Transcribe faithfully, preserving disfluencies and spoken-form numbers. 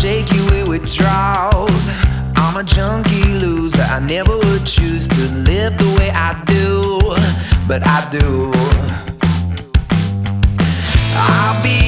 shaky with withdrawals. I'm a junkie loser, I never would choose to live the way I do, but I do. I'll be